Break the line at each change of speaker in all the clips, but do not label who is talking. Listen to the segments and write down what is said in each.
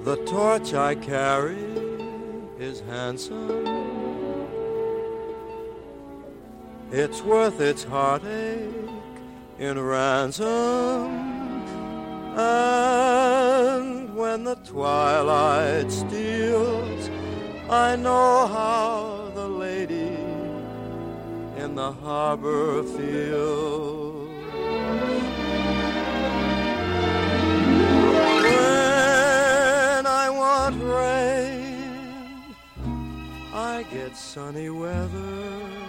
The torch I carry is handsome. It's worth its heartache in ransom. And when the twilight steals, I know how the lady in the harbor feels. When I want rain, I get sunny weather.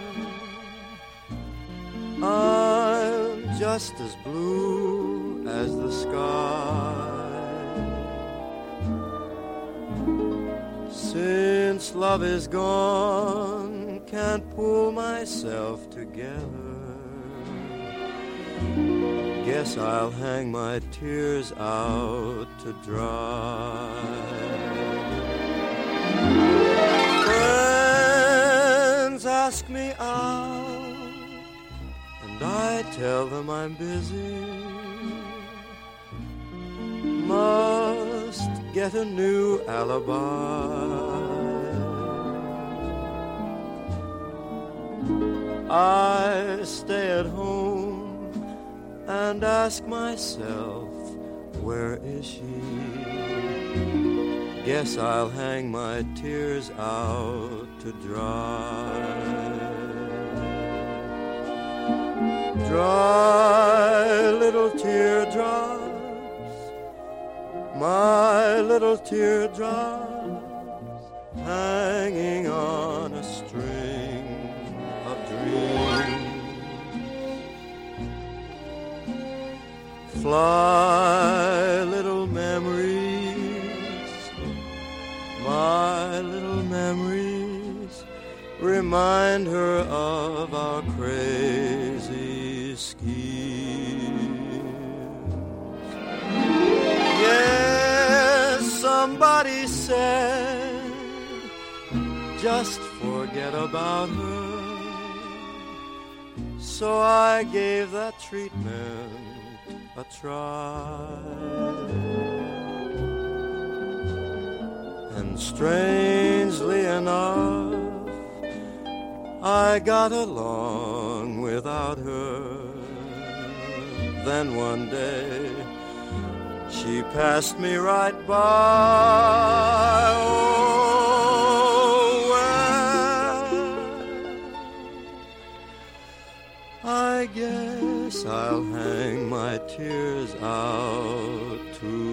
I'm just as blue as the sky. Since love is gone, can't pull myself together. Guess I'll hang my tears out to dry. Friends ask me out, and I tell them I'm busy. Must get a new alibi. I stay at home and ask myself, where is she? Guess I'll hang my tears out to dry. Dry little teardrops, my little teardrops, hanging on a string of dreams. Fly, little memories, my little memories, remind her of our crazy schemes. Yes, somebody said, just forget about her. So I gave that treatment a try. And strangely enough, I got along without her. Then one day, she passed me right by. Oh, well, I guess I'll hang my tears out too.